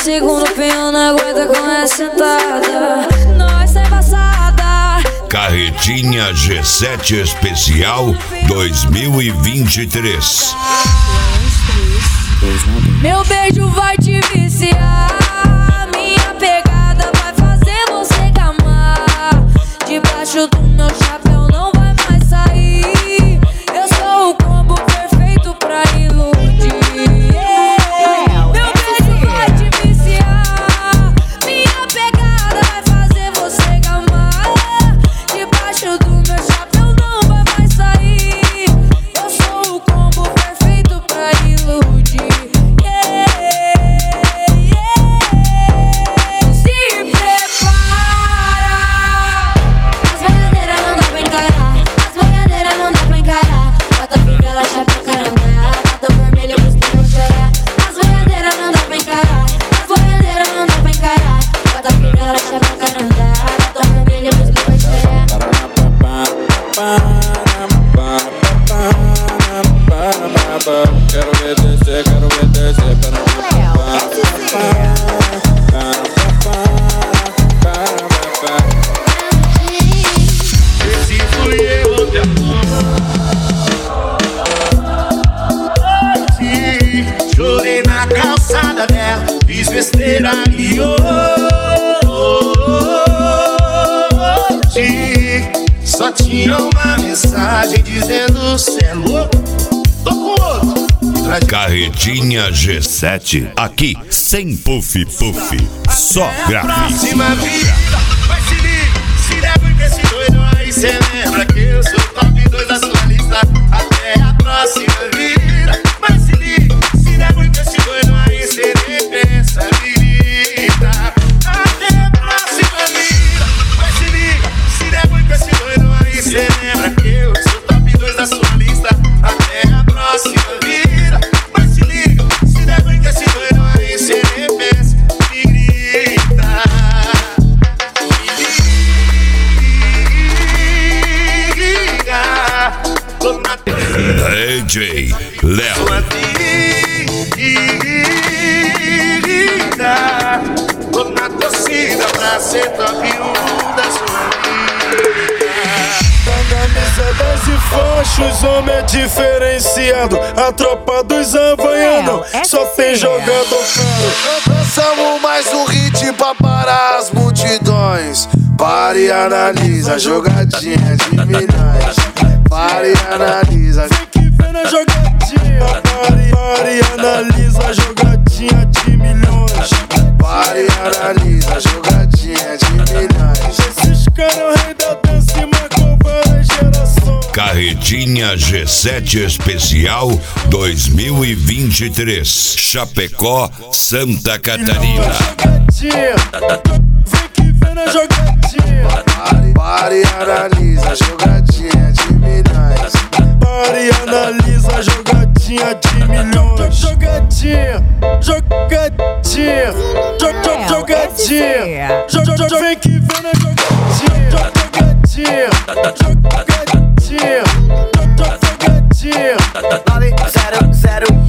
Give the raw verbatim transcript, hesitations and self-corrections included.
segundo pinho não aguenta com essa sentada. Nós é passada. Carretinha G sete Especial dois mil e vinte e três. Meu beijo vai te viciar. Minha pegada vai fazer você gamar. Debaixo do meu chapéu não vai mais sair. Eu sou o combo perfeito pra iludir. Meu beijo vai te viciar. Minha pegada vai fazer você gamar. Debaixo do meu chapéu não vai mais sair. Eu sou o combo perfeito pra iludir. Quero ver descer, quero ver descer para esse fui eu ontem à noite. Chorei na calçada dela, fiz besteira e hoje só tinha uma mensagem dizendo cê é louco. Tô com outro. Carretinha G sete, aqui sem puff puff, só grafite. Vai se liga, se der porque esse doido aí cê lembra que eu sou top dois da sua lista. Até a próxima vida. Vai se liga, se der porque esse doido aí cê nem pensa, virita. Até a próxima vida. Vai se liga, se der porque esse doido aí cê lembra que eu sou top dois da sua lista. Até a próxima vida. Mas se liga, se der brinca esse doido aí, cê nem pensa, me grita. Me liga. Tô na D J Léo. sua vida. Tô na torcida pra ser top um da sua vida. Camisa dez e fachos, homem é diferenciado. A tropa dos Havaianos só tem jogador caro. Lançamos mais um hit pra parar as multidões. Pare e analisa a jogadinha de milhões. Pare e analisa. Vem que vem na jogadinha. Pare, pare e analisa a jogadinha de milhões. Pare e analisa a jogadinha de milhões. Esses caras rei da dança e marcou várias gerações. Carretinha G sete Especial dois mil e vinte e três, Chapecó, Santa Catarina. Vem que vem na jogadinha. Pare, pare e analisa a jogadinha de milhões. Pare e analisa a jogadinha de milhões. Jogadinha, jogadinha, jogadinha, jogadinha. Vem que vem na jogadinha. Jogadinha, jogadinha, jogadinha. nove zero zero